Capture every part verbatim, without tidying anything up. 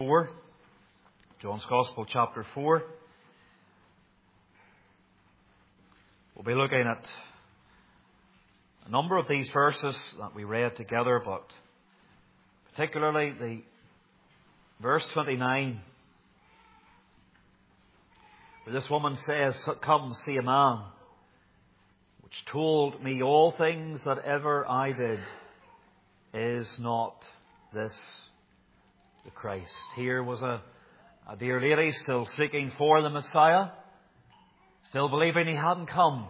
four. John's Gospel, chapter four. We'll be looking at a number of these verses that we read together, but particularly the verse twenty-nine, where this woman says, "Come, see a man which told me all things that ever I did. Is not this the Christ?" Here was a, a dear lady still seeking for the Messiah, still believing he hadn't come.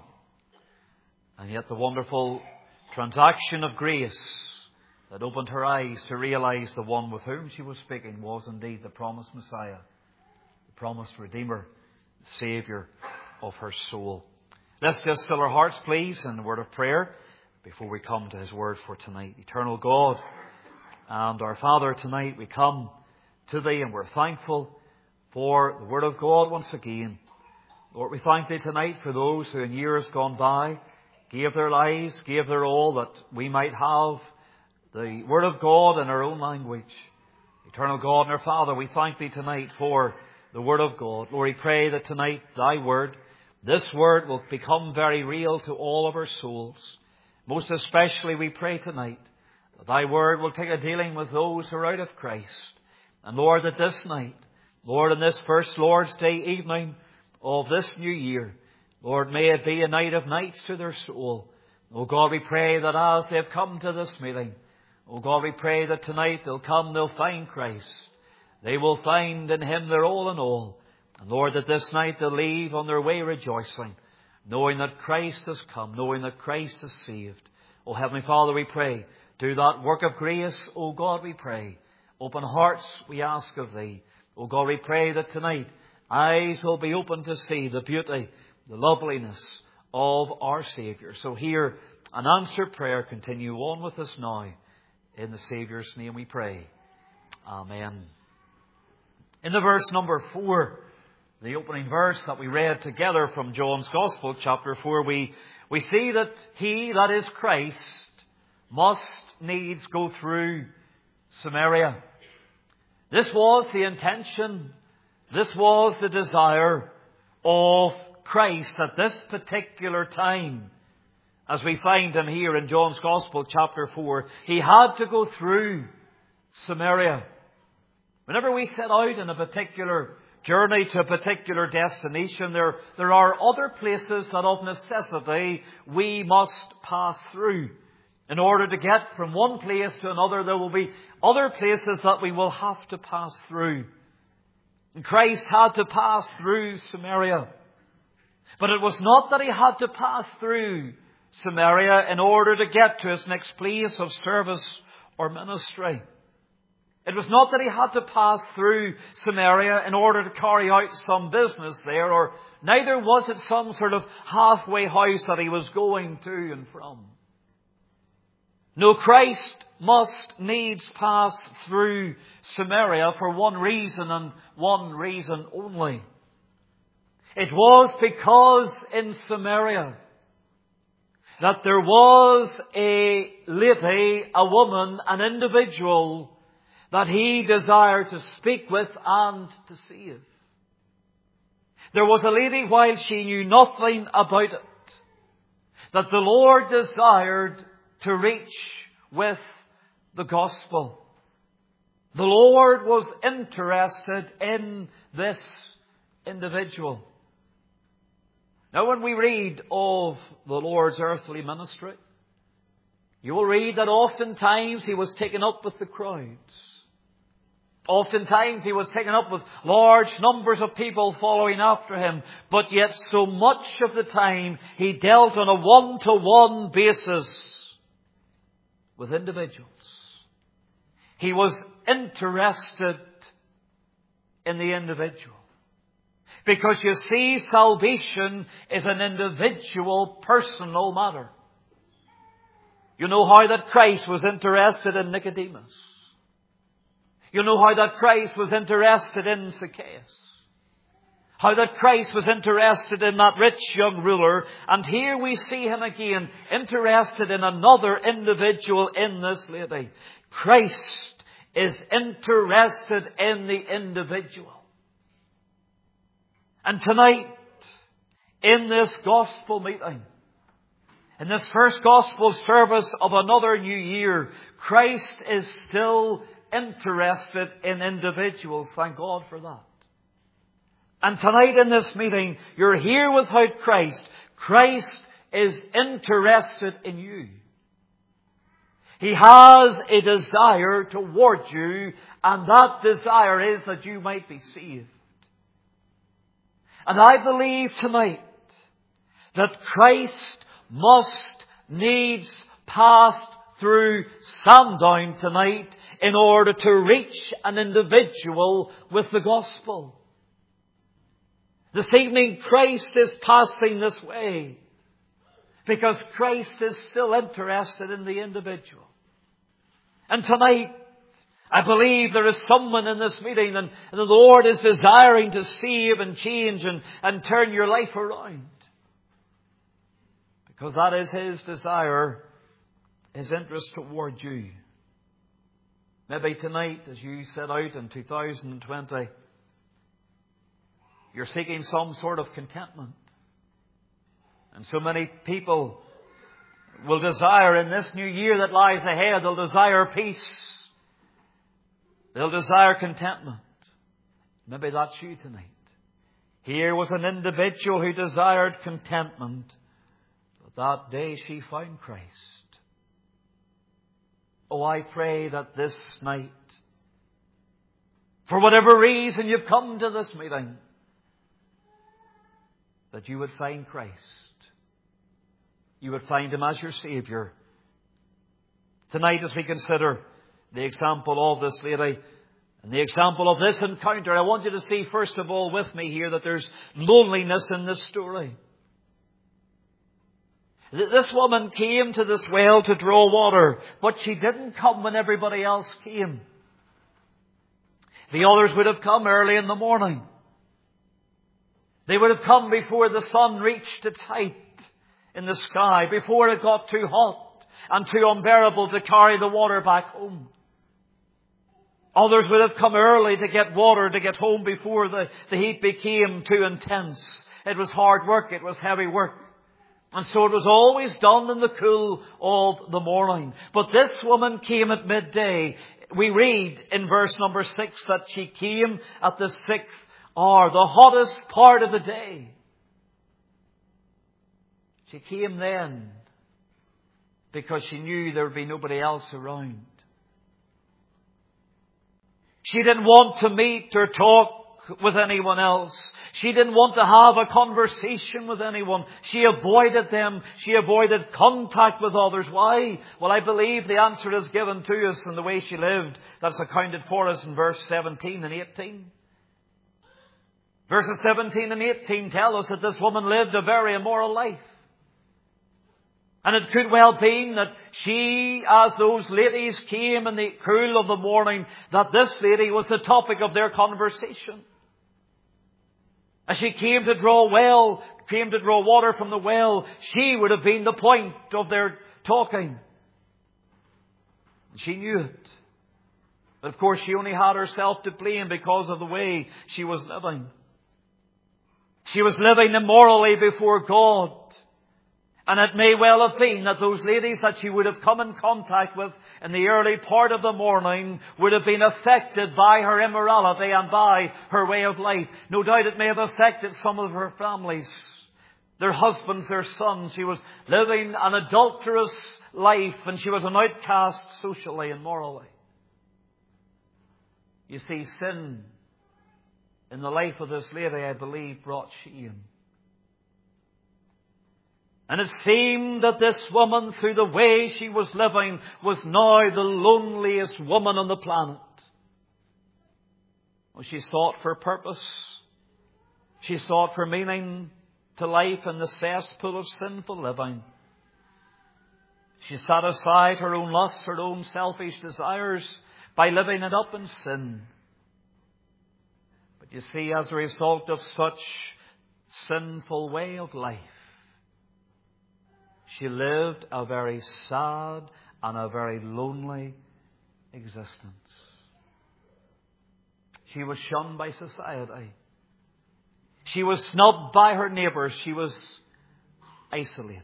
And yet the wonderful transaction of grace that opened her eyes to realize the one with whom she was speaking was indeed the promised Messiah, the promised Redeemer, the Saviour of her soul. Let's just still our hearts, please, in a word of prayer before we come to His Word for tonight. Eternal God and our Father, tonight we come to Thee and we're thankful for the Word of God once again. Lord, we thank Thee tonight for those who in years gone by gave their lives, gave their all, that we might have the Word of God in our own language. Eternal God and our Father, we thank Thee tonight for the Word of God. Lord, we pray that tonight Thy Word, this Word, will become very real to all of our souls. Most especially we pray tonight that Thy Word will take a dealing with those who are out of Christ. And Lord, that this night, Lord, in this first Lord's Day evening of this new year, Lord, may it be a night of nights to their soul. Oh God, we pray that as they've come to this meeting, oh God, we pray that tonight they'll come, they'll find Christ. They will find in Him their all in all. And Lord, that this night they'll leave on their way rejoicing, knowing that Christ has come, knowing that Christ has saved. Oh Heavenly Father, we pray, do that work of grace, oh God, we pray. Open hearts, we ask of Thee. Oh God, we pray that tonight eyes will be open to see the beauty, the loveliness of our Saviour. So hear an answered prayer. Continue on with us now. In the Saviour's name we pray. Amen. In the verse number four, the opening verse that we read together from John's Gospel, chapter four, we, we see that He, that is Christ, must needs go through Samaria. This was the intention, this was the desire of Christ at this particular time. As we find Him here in John's Gospel, chapter four, He had to go through Samaria. Whenever we set out in a particular journey to a particular destination, there, there are other places that of necessity we must pass through. In order to get from one place to another, there will be other places that we will have to pass through. And Christ had to pass through Samaria. But it was not that He had to pass through Samaria in order to get to His next place of service or ministry. It was not that He had to pass through Samaria in order to carry out some business there, or neither was it some sort of halfway house that He was going to and from. No, Christ must needs pass through Samaria for one reason and one reason only. It was because in Samaria that there was a lady, a woman, an individual that He desired to speak with and to save. There was a lady, while she knew nothing about it, that the Lord desired to reach with the gospel. The Lord was interested in this individual. Now, when we read of the Lord's earthly ministry, you will read that oftentimes He was taken up with the crowds. Oftentimes He was taken up with large numbers of people following after Him. But yet so much of the time He dealt on a one-to-one basis with individuals. He was interested in the individual. Because you see, salvation is an individual, personal matter. You know how that Christ was interested in Nicodemus. You know how that Christ was interested in Zacchaeus. How that Christ was interested in that rich young ruler. And here we see Him again, interested in another individual in this lady. Christ is interested in the individual. And tonight, in this gospel meeting, in this first gospel service of another new year, Christ is still interested in individuals. Thank God for that. And tonight in this meeting, you're here without Christ. Christ is interested in you. He has a desire toward you, and that desire is that you might be saved. And I believe tonight that Christ must needs pass through Sandown tonight in order to reach an individual with the gospel. This evening, Christ is passing this way because Christ is still interested in the individual. And tonight, I believe there is someone in this meeting and the Lord is desiring to save and change and, and turn your life around. Because that is His desire, His interest toward you. Maybe tonight, as you set out in two thousand twenty, you're seeking some sort of contentment. And so many people will desire in this new year that lies ahead, they'll desire peace. They'll desire contentment. Maybe that's you tonight. Here was an individual who desired contentment. But that day she found Christ. Oh, I pray that this night, for whatever reason you've come to this meeting, that you would find Christ. You would find Him as your Saviour. Tonight, as we consider the example of this lady and the example of this encounter, I want you to see first of all with me here that there's loneliness in this story. This woman came to this well to draw water, but she didn't come when everybody else came. The others would have come early in the morning. They would have come before the sun reached its height in the sky, before it got too hot and too unbearable to carry the water back home. Others would have come early to get water to get home before the, the heat became too intense. It was hard work. It was heavy work. And so it was always done in the cool of the morning. But this woman came at midday. We read in verse number six that she came at the sixth hour, the hottest part of the day. She came then because she knew there would be nobody else around. She didn't want to meet or talk with anyone else. She didn't want to have a conversation with anyone. She avoided them. She avoided contact with others. Why? Well, I believe the answer is given to us in the way she lived. That's accounted for us in verse seventeen and eighteen. Verses seventeen and eighteen tell us that this woman lived a very immoral life. And it could well be that she, as those ladies came in the cool of the morning, that this lady was the topic of their conversation. As she came to draw well, came to draw water from the well, she would have been the point of their talking. She knew it. But of course she only had herself to blame because of the way she was living. She was living immorally before God. And it may well have been that those ladies that she would have come in contact with in the early part of the morning would have been affected by her immorality and by her way of life. No doubt it may have affected some of her families, their husbands, their sons. She was living an adulterous life and she was an outcast socially and morally. You see, sin in the life of this lady, I believe, brought shame. And it seemed that this woman, through the way she was living, was now the loneliest woman on the planet. Well, she sought for purpose. She sought for meaning to life in the cesspool of sinful living. She satisfied her own lusts, her own selfish desires by living it up in sin. But you see, as a result of such sinful way of life, she lived a very sad and a very lonely existence. She was shunned by society. She was snubbed by her neighbours. She was isolated.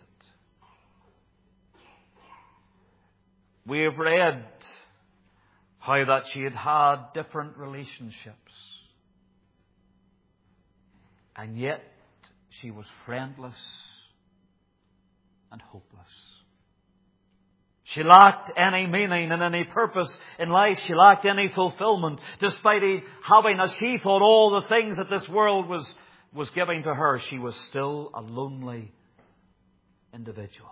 We have read how that she had had different relationships. And yet she was friendless and hopeless. She lacked any meaning and any purpose in life. She lacked any fulfillment, despite having, as she thought, all the things that this world was, was giving to her. She was still a lonely individual.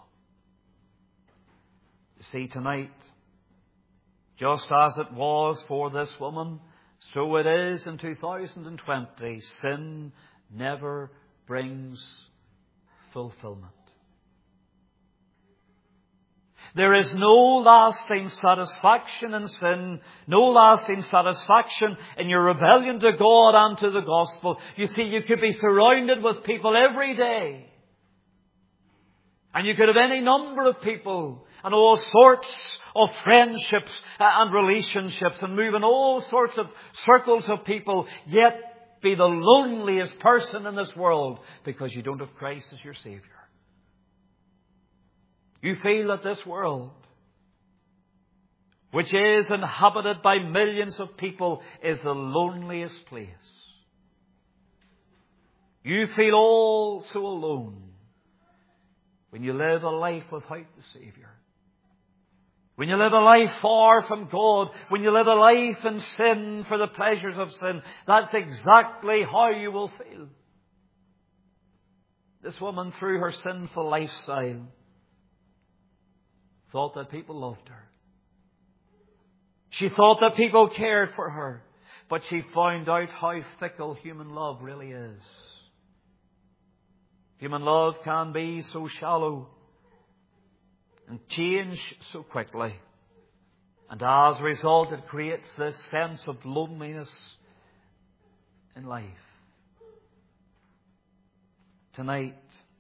You see, tonight, just as it was for this woman, so it is in two thousand twenty. Sin never brings fulfillment. There is no lasting satisfaction in sin, no lasting satisfaction in your rebellion to God and to the gospel. You see, you could be surrounded with people every day. And you could have any number of people and all sorts of friendships and relationships and move in all sorts of circles of people, yet be the loneliest person in this world because you don't have Christ as your Saviour. You feel that this world, which is inhabited by millions of people, is the loneliest place. You feel all so alone when you live a life without the Saviour. When you live a life far from God, when you live a life in sin for the pleasures of sin, that's exactly how you will feel. This woman, through her sinful lifestyle, thought that people loved her. She thought that people cared for her. But she found out how fickle human love really is. Human love can be so shallow and change so quickly. And as a result, it creates this sense of loneliness in life. Tonight,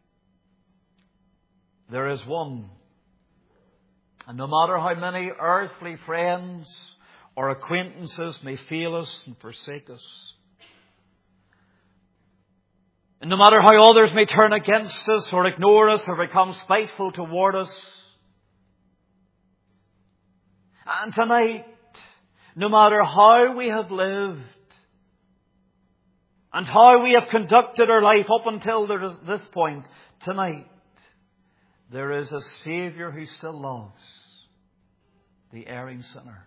there is one. And no matter how many earthly friends or acquaintances may fail us and forsake us, and no matter how others may turn against us or ignore us or become spiteful toward us, and tonight, no matter how we have lived and how we have conducted our life up until this point, tonight, there is a Saviour who still loves the erring sinner.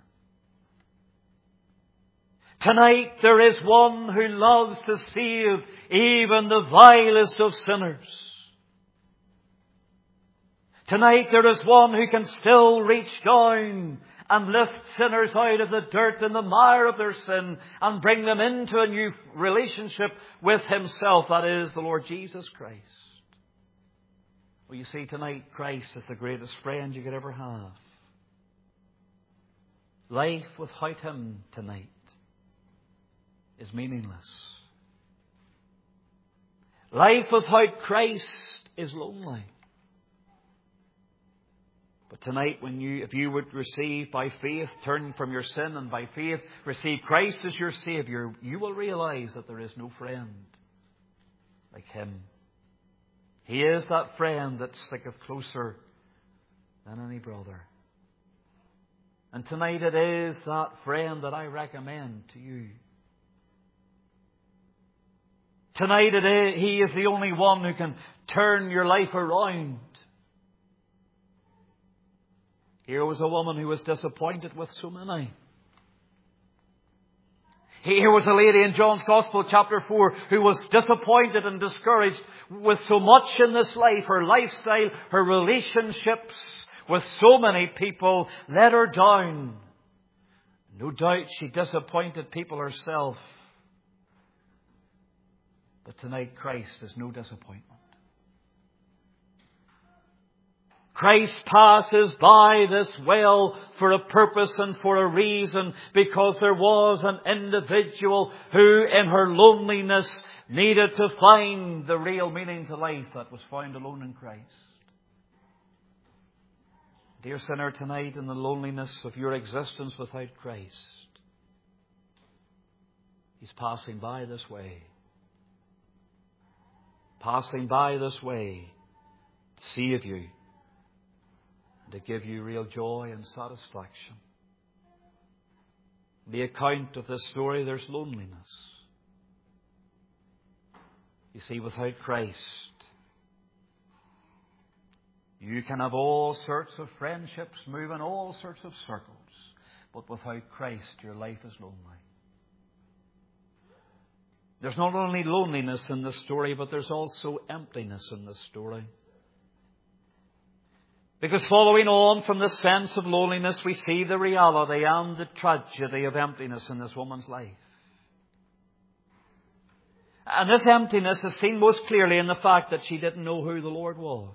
Tonight there is one who loves to save even the vilest of sinners. Tonight there is one who can still reach down and lift sinners out of the dirt and the mire of their sin and bring them into a new relationship with Himself. That is the Lord Jesus Christ. Well, you see, tonight Christ is the greatest friend you could ever have. Life without Him tonight is meaningless. Life without Christ is lonely. But tonight, when you, if you would receive by faith, turn from your sin and by faith receive Christ as your Saviour, you will realize that there is no friend like Him. He is that friend that sticketh closer than any brother. And tonight it is that friend that I recommend to you. Tonight it is, He is the only one who can turn your life around. Here was a woman who was disappointed with so many. Here was a lady in John's Gospel, chapter four, who was disappointed and discouraged with so much in this life. Her lifestyle, her relationships with so many people let her down. No doubt she disappointed people herself. But tonight Christ is no disappointment. Christ passes by this well for a purpose and for a reason, because there was an individual who in her loneliness needed to find the real meaning to life that was found alone in Christ. Dear sinner, tonight in the loneliness of your existence without Christ, He's passing by this way. Passing by this way to save you, to give you real joy and satisfaction. The account of this story, there's loneliness. You see, without Christ, you can have all sorts of friendships, move in all sorts of circles, but without Christ, your life is lonely. There's not only loneliness in this story, but there's also emptiness in this story. Because following on from the sense of loneliness, we see the reality and the tragedy of emptiness in this woman's life. And this emptiness is seen most clearly in the fact that she didn't know who the Lord was.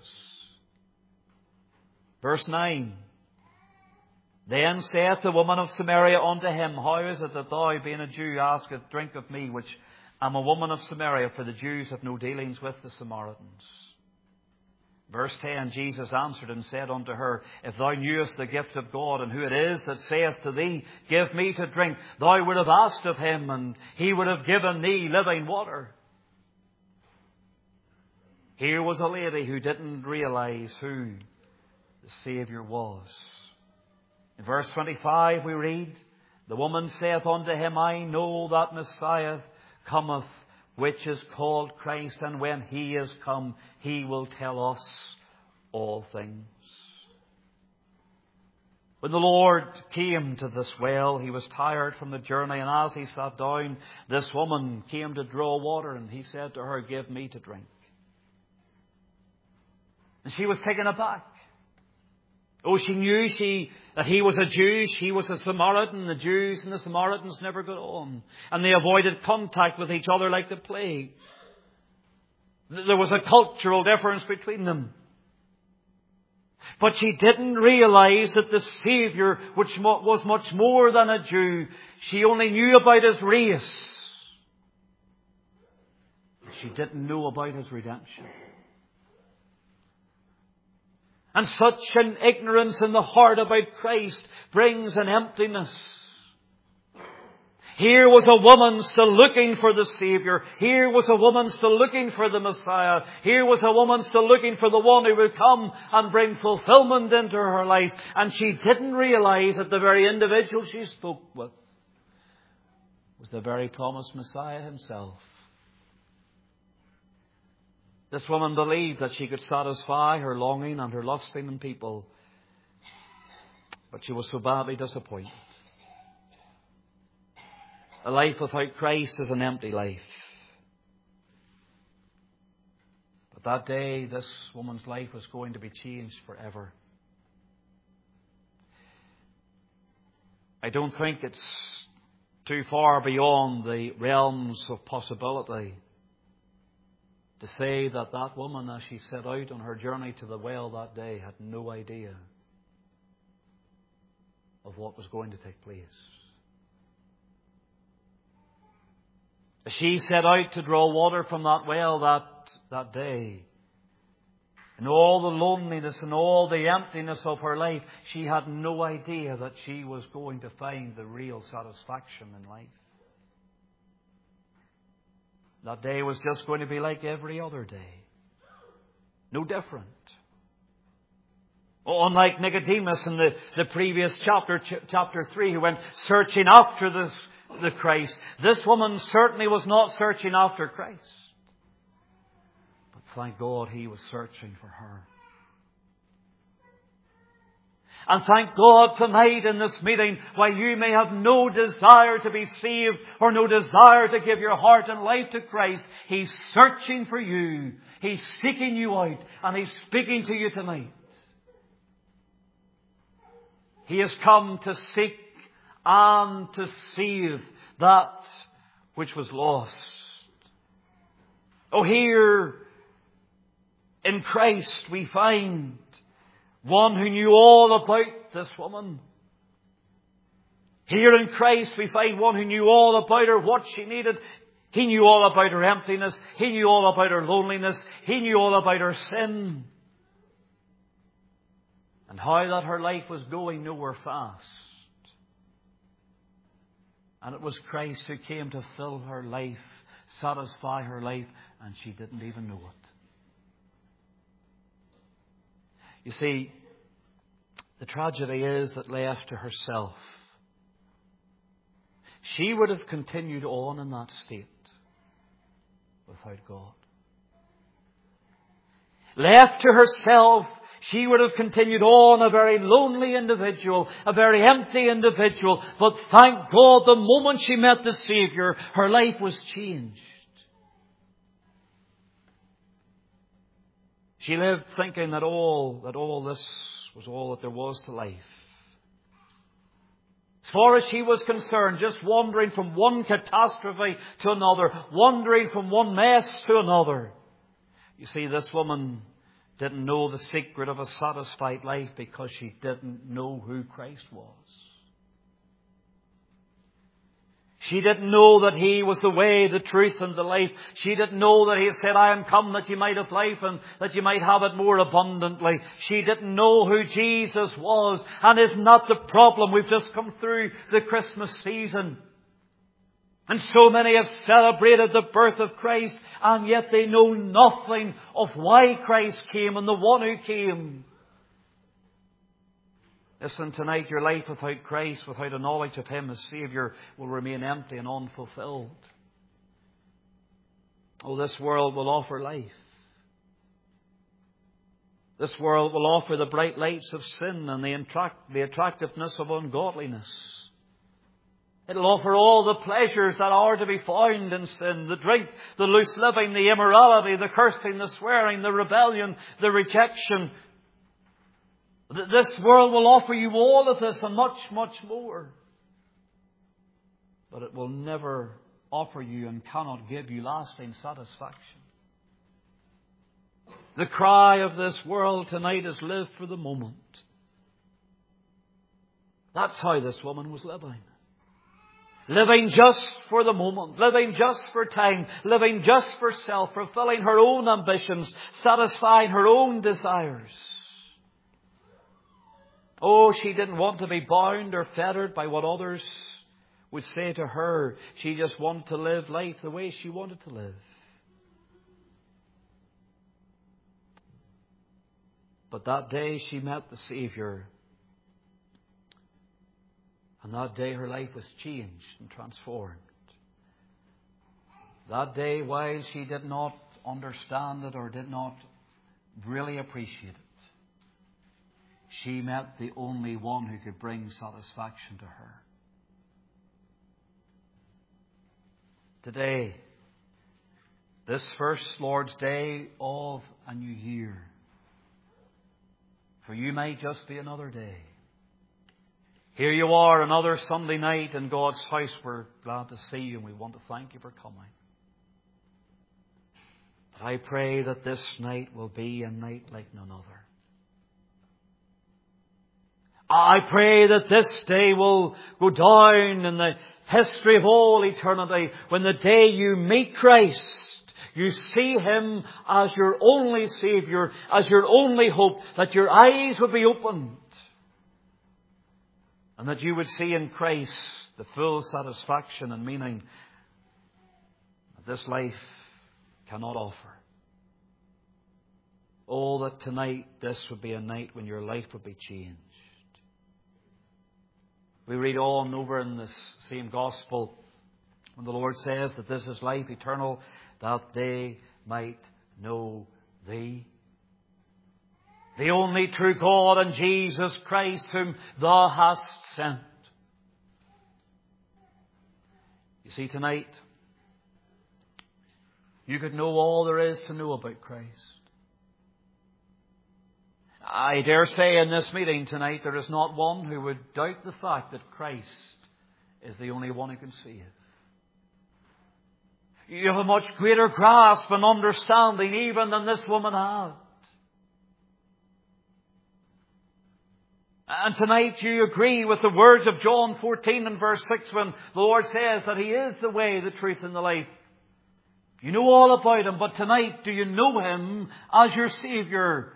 Verse nine. Then saith the woman of Samaria unto him, How is it that thou, being a Jew, askest drink of me, which am a woman of Samaria? For the Jews have no dealings with the Samaritans. Verse ten, Jesus answered and said unto her, If thou knewest the gift of God, and who it is that saith to thee, Give me to drink, thou would have asked of him, and he would have given thee living water. Here was a lady who didn't realize who the Saviour was. In verse twenty-five we read, The woman saith unto him, I know that Messiah cometh, which is called Christ, and when he is come, he will tell us all things. When the Lord came to this well, he was tired from the journey, and as he sat down, this woman came to draw water, and he said to her, Give me to drink. And she was taken aback. Oh, she knew she that he was a Jew, she was a Samaritan. The Jews and the Samaritans never got on. And they avoided contact with each other like the plague. There was a cultural difference between them. But she didn't realize that the Saviour, which was much more than a Jew, she only knew about his race. She didn't know about his redemption. And such an ignorance in the heart about Christ brings an emptiness. Here was a woman still looking for the Saviour. Here was a woman still looking for the Messiah. Here was a woman still looking for the one who would come and bring fulfillment into her life. And she didn't realize that the very individual she spoke with was the very promised Messiah himself. This woman believed that she could satisfy her longing and her lusting in people. But she was so badly disappointed. A life without Christ is an empty life. But that day, this woman's life was going to be changed forever. I don't think it's too far beyond the realms of possibility to say that that woman, as she set out on her journey to the well that day, had no idea of what was going to take place. As she set out to draw water from that well that, that day, in all the loneliness and all the emptiness of her life, she had no idea that she was going to find the real satisfaction in life. That day was just going to be like every other day. No different. Oh, unlike Nicodemus in the, the previous chapter, ch- chapter three, who went searching after this, the Christ. This woman certainly was not searching after Christ. But thank God he was searching for her. And thank God tonight in this meeting, while you may have no desire to be saved or no desire to give your heart and life to Christ, He's searching for you. He's seeking you out, and He's speaking to you tonight. He has come to seek and to save that which was lost. Oh, here in Christ we find one who knew all about this woman. Here in Christ we find one who knew all about her, what she needed. He knew all about her emptiness. He knew all about her loneliness. He knew all about her sin. And how that her life was going nowhere fast. And it was Christ who came to fill her life, satisfy her life, and she didn't even know it. You see, the tragedy is that left to herself, she would have continued on in that state without God. Left to herself, she would have continued on a very lonely individual, a very empty individual. But thank God, the moment she met the Savior, her life was changed. She lived thinking that all, that all this was all that there was to life. As far as she was concerned, just wandering from one catastrophe to another, wandering from one mess to another. You see, this woman didn't know the secret of a satisfied life because she didn't know who Christ was. She didn't know that He was the way, the truth, and the life. She didn't know that He said, I am come that you might have life and that you might have it more abundantly. She didn't know who Jesus was. And isn't that the problem? We've just come through the Christmas season. And so many have celebrated the birth of Christ, and yet they know nothing of why Christ came and the one who came. Listen, tonight your life without Christ, without a knowledge of Him as Saviour, will remain empty and unfulfilled. Oh, this world will offer life. This world will offer the bright lights of sin and the, attract- the attractiveness of ungodliness. It'll offer all the pleasures that are to be found in sin. The drink, the loose living, the immorality, the cursing, the swearing, the rebellion, the rejection. This world will offer you all of this and much, much more. But it will never offer you and cannot give you lasting satisfaction. The cry of this world tonight is live for the moment. That's how this woman was living. Living just for the moment, living just for time, living just for self, fulfilling her own ambitions, satisfying her own desires. Oh, she didn't want to be bound or fettered by what others would say to her. She just wanted to live life the way she wanted to live. But that day she met the Saviour. And that day her life was changed and transformed. That day, while she did not understand it or did not really appreciate it, she met the only one who could bring satisfaction to her. Today, this first Lord's Day of a new year, for you may just be another day. Here you are, another Sunday night in God's house. We're glad to see you and we want to thank you for coming. But I pray that this night will be a night like none other. I pray that this day will go down in the history of all eternity. When the day you meet Christ, you see Him as your only Saviour, as your only hope, that your eyes will be opened. And that you would see in Christ the full satisfaction and meaning that this life cannot offer. Oh, that tonight this would be a night when your life would be changed. We read on over in this same Gospel when the Lord says that this is life eternal, that they might know Thee, the only true God, and Jesus Christ whom Thou hast sent. You see, tonight, you could know all there is to know about Christ. I dare say in this meeting tonight there is not one who would doubt the fact that Christ is the only one who can save. You have a much greater grasp and understanding even than this woman had. And tonight you agree with the words of John fourteen and verse six when the Lord says that He is the way, the truth and the life. You know all about Him, but tonight do you know Him as your Saviour?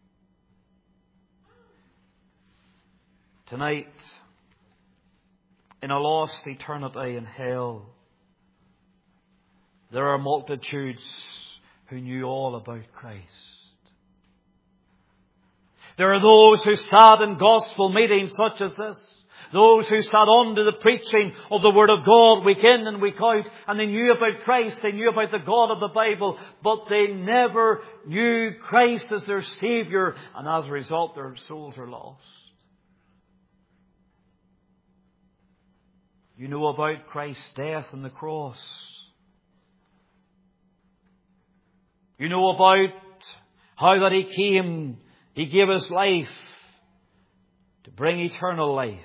Tonight in a lost eternity in hell. There are multitudes who knew all about Christ. There are those who sat in gospel meetings such as this. Those who sat under the preaching of the Word of God week in and week out. And they knew about Christ. They knew about the God of the Bible. But they never knew Christ as their Saviour. And as a result, their souls are lost. You know about Christ's death on the cross. You know about how that He came, He gave His life to bring eternal life.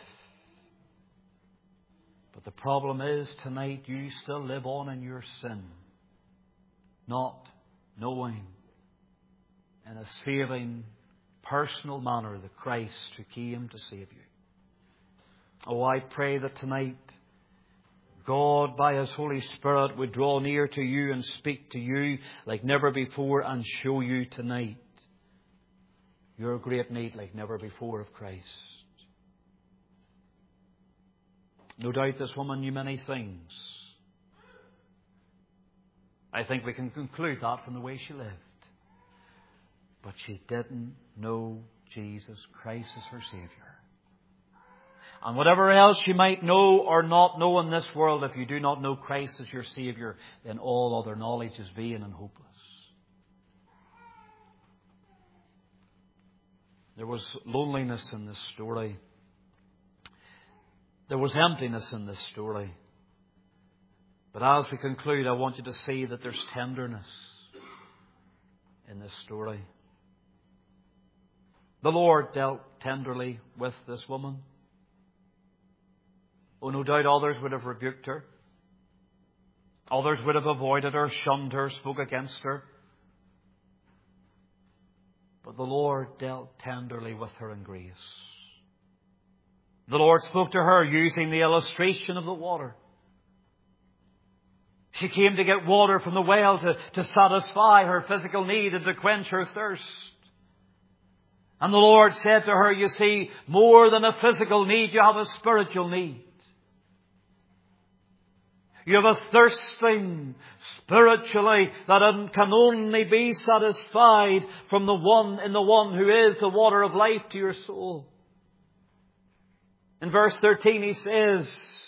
But the problem is tonight you still live on in your sin, not knowing in a saving, personal manner the Christ who came to save you. Oh, I pray that tonight God, by His Holy Spirit, would draw near to you and speak to you like never before and show you tonight your great need like never before of Christ. No doubt this woman knew many things. I think we can conclude that from the way she lived. But she didn't know Jesus Christ as her Saviour. And whatever else you might know or not know in this world, if you do not know Christ as your Saviour, then all other knowledge is vain and hopeless. There was loneliness in this story. There was emptiness in this story. But as we conclude, I want you to see that there's tenderness in this story. The Lord dealt tenderly with this woman. Oh, no doubt others would have rebuked her. Others would have avoided her, shunned her, spoke against her. But the Lord dealt tenderly with her in grace. The Lord spoke to her using the illustration of the water. She came to get water from the well to, to satisfy her physical need and to quench her thirst. And the Lord said to her, you see, more than a physical need, you have a spiritual need. You have a thirsting spiritually that can only be satisfied from the one in the one who is the water of life to your soul. In verse thirteen he says,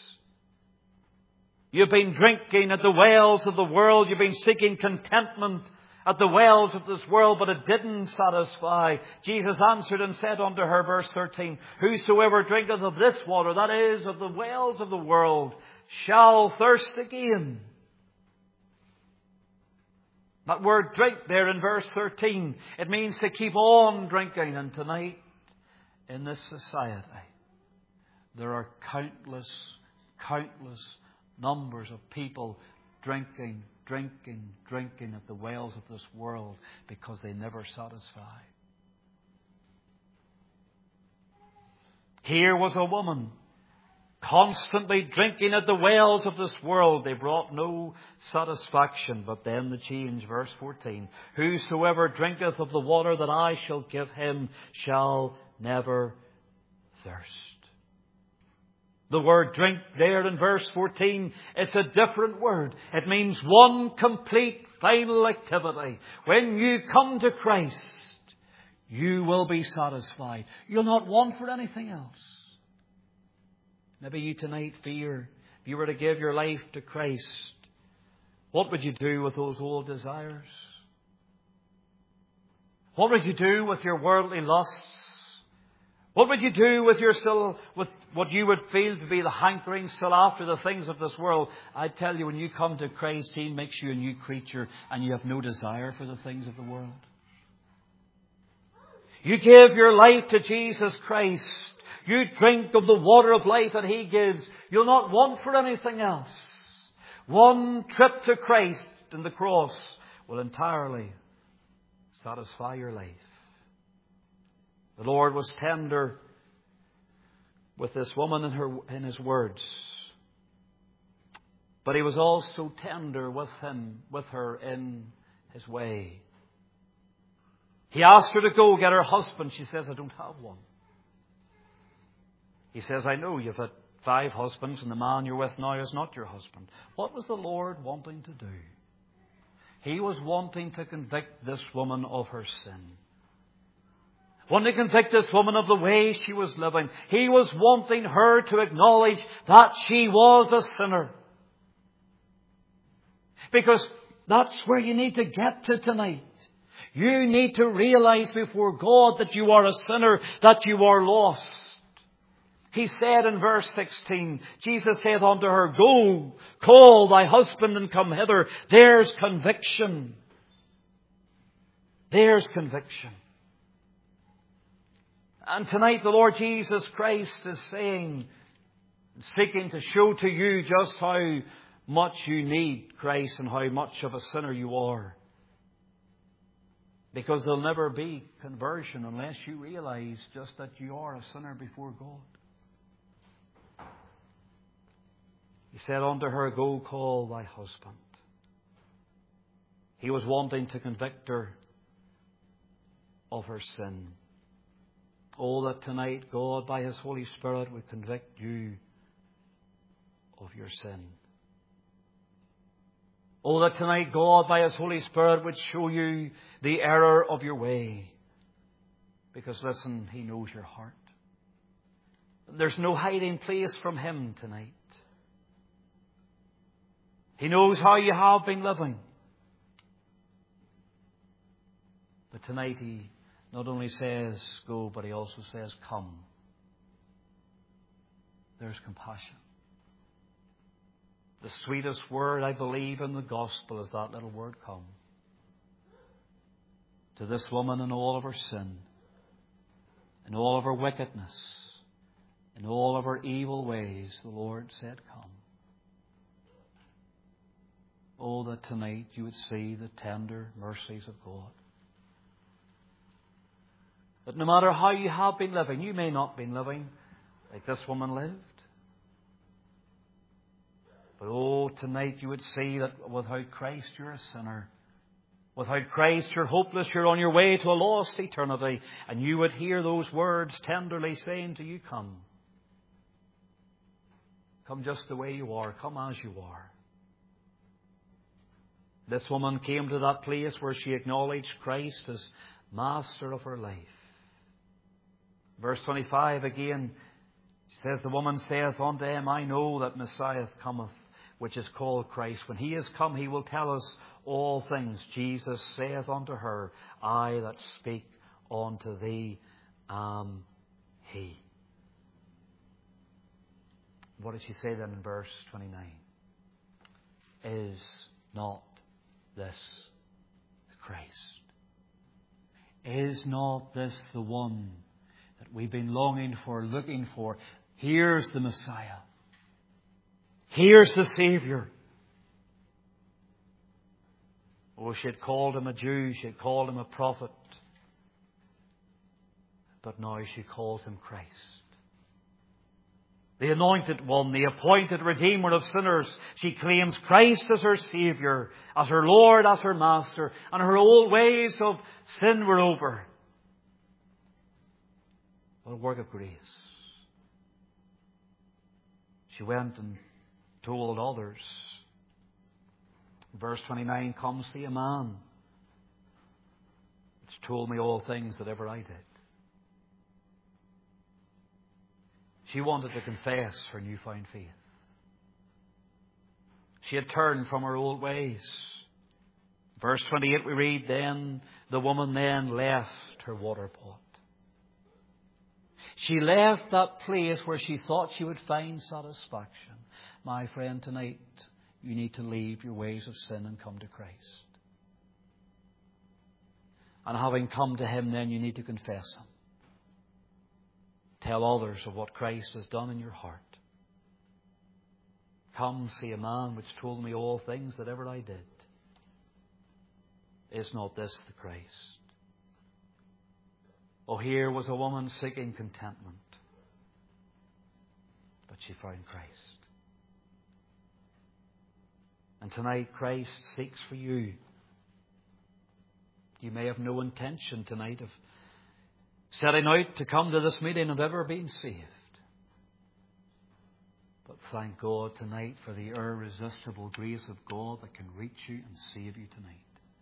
you've been drinking at the wells of the world. You've been seeking contentment at the wells of this world, but it didn't satisfy. Jesus answered and said unto her, verse thirteen, whosoever drinketh of this water, that is, of the wells of the world, shall thirst again. That word drink there in verse thirteen, it means to keep on drinking. And tonight, in this society, there are countless, countless numbers of people drinking, drinking, drinking at the wells of this world because they never satisfy. Here was a woman constantly drinking at the wells of this world. They brought no satisfaction. But then the change, verse fourteen. Whosoever drinketh of the water that I shall give him shall never thirst. The word drink there in verse fourteen, it's a different word. It means one complete final activity. When you come to Christ, you will be satisfied. You'll not want for anything else. Maybe you tonight fear, if you were to give your life to Christ, what would you do with those old desires? What would you do with your worldly lusts? What would you do with your still, with what you would feel to be the hankering still after the things of this world? I tell you, when you come to Christ, He makes you a new creature and you have no desire for the things of the world. You give your life to Jesus Christ. You drink of the water of life that He gives. You'll not want for anything else. One trip to Christ and the cross will entirely satisfy your life. The Lord was tender with this woman in her in His words. But He was also tender with him, with her in His way. He asked her to go get her husband. She says, I don't have one. He says, I know you've had five husbands and the man you're with now is not your husband. What was the Lord wanting to do? He was wanting to convict this woman of her sin. Wanting to convict this woman of the way she was living. He was wanting her to acknowledge that she was a sinner. Because that's where you need to get to tonight. You need to realize before God that you are a sinner, that you are lost. He said in verse sixteen, Jesus said unto her, Go, call thy husband and come hither. There's conviction. There's conviction. And tonight the Lord Jesus Christ is saying, seeking to show to you just how much you need Christ and how much of a sinner you are. Because there'll never be conversion unless you realize just that you are a sinner before God. He said unto her, Go call thy husband. He was wanting to convict her of her sin. Oh, that tonight God by His Holy Spirit would convict you of your sin. Oh, that tonight God by His Holy Spirit would show you the error of your way. Because listen, He knows your heart. There's no hiding place from Him tonight. He knows how you have been living. But tonight He not only says go, but He also says come. There's compassion. The sweetest word I believe in the gospel is that little word come. To this woman in all of her sin, in all of her wickedness, in all of her evil ways, the Lord said come. Oh, that tonight you would see the tender mercies of God. That no matter how you have been living, you may not have been living like this woman lived. But oh, tonight you would see that without Christ you're a sinner. Without Christ you're hopeless. You're on your way to a lost eternity. And you would hear those words tenderly saying to you, come. Come just the way you are. Come as you are. This woman came to that place where she acknowledged Christ as master of her life. Verse twenty-five again, she says, The woman saith unto him, I know that Messiah cometh, which is called Christ. When He is come, He will tell us all things. Jesus saith unto her, I that speak unto thee am He. What did she say then in verse twenty-nine? Is not this the Christ? Is not this the one that we've been longing for, looking for? Here's the Messiah. Here's the Savior. Oh, she had called Him a Jew. She had called Him a prophet. But now she calls Him Christ. The anointed one, the appointed Redeemer of sinners. She claims Christ as her Saviour, as her Lord, as her Master. And her old ways of sin were over. What a work of grace. She went and told others. Verse twenty-nine, Come see a man which told me all things that ever I did. She wanted to confess her newfound faith. She had turned from her old ways. Verse twenty-eight we read, Then the woman then left her water pot. She left that place where she thought she would find satisfaction. My friend, tonight you need to leave your ways of sin and come to Christ. And having come to Him, then you need to confess Him. Tell others of what Christ has done in your heart. Come see a man which told me all things that ever I did. Is not this the Christ? Oh, here was a woman seeking contentment. But she found Christ. And tonight Christ seeks for you. You may have no intention tonight of setting out to come to this meeting of ever being saved. But thank God tonight for the irresistible grace of God that can reach you and save you tonight.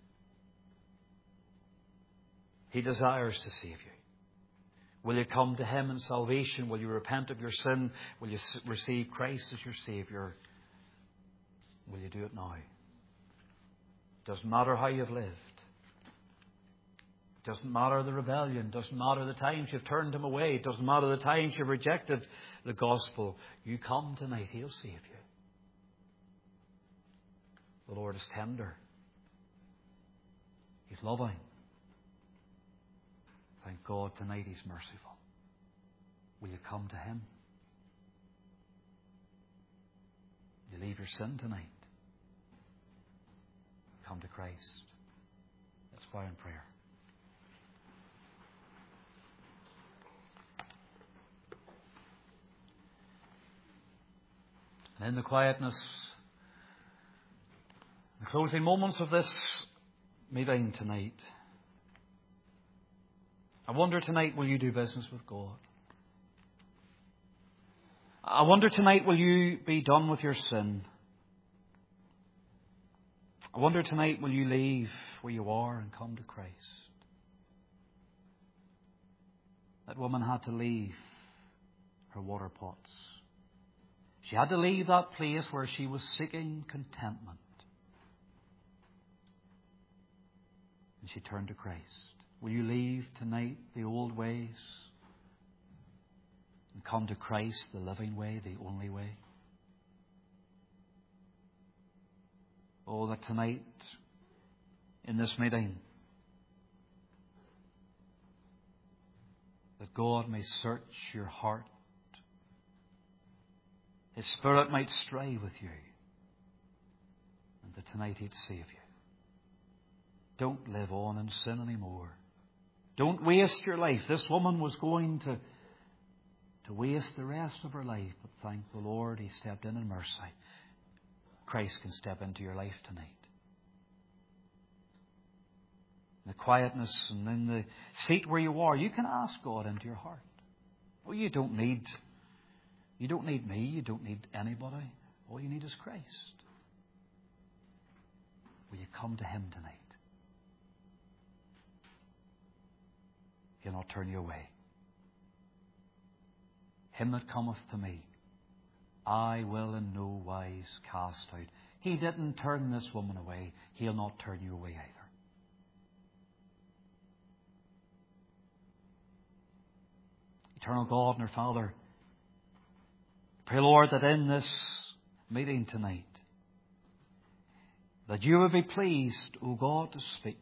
He desires to save you. Will you come to Him in salvation? Will you repent of your sin? Will you receive Christ as your Saviour? Will you do it now? Doesn't matter how you've lived. Doesn't matter the rebellion. Doesn't matter the times you've turned Him away. Doesn't matter the times you've rejected the gospel. You come tonight, He'll save you. The Lord is tender. He's loving. Thank God tonight He's merciful. Will you come to Him? You leave your sin tonight. Come to Christ. Let's bow in prayer. And in the quietness, the closing moments of this meeting tonight, I wonder tonight, will you do business with God? I wonder tonight, will you be done with your sin? I wonder tonight, will you leave where you are and come to Christ? That woman had to leave her water pots. She had to leave that place where she was seeking contentment. And she turned to Christ. Will you leave tonight the old ways and come to Christ, the living way, the only way? Oh, that tonight in this meeting, that God may search your heart. His Spirit might stray with you. And that tonight He'd save you. Don't live on in sin anymore. Don't waste your life. This woman was going to, to waste the rest of her life. But thank the Lord, He stepped in in mercy. Christ can step into your life tonight. In the quietness and in the seat where you are, you can ask God into your heart. Well, you don't need, you don't need me. You don't need anybody. All you need is Christ. Will you come to Him tonight? He'll not turn you away. Him that cometh to me, I will in no wise cast out. He didn't turn this woman away. He'll not turn you away either. Eternal God and our Father, pray, Lord, that in this meeting tonight, that you would be pleased, O God, to speak.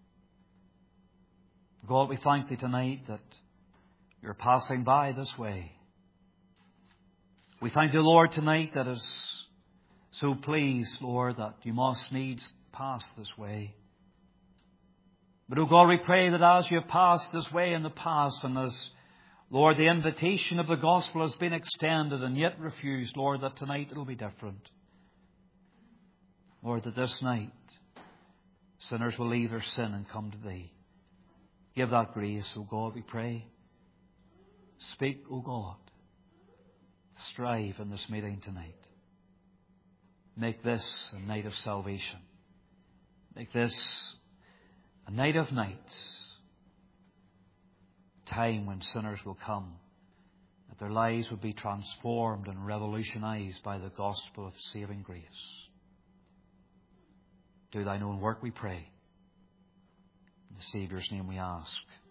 God, we thank Thee tonight that you're passing by this way. We thank Thee, Lord, tonight that is so pleased, Lord, that you must needs pass this way. But, O God, we pray that as you have passed this way in the past, and as, Lord, the invitation of the gospel has been extended and yet refused, Lord, that tonight it'll be different. Lord, that this night sinners will leave their sin and come to Thee. Give that grace, O God, we pray. Speak, O God. Strive in this meeting tonight. Make this a night of salvation. Make this a night of nights. Time when sinners will come, that their lives will be transformed and revolutionized by the gospel of saving grace. Do Thine own work, we pray. In the Saviour's name we ask.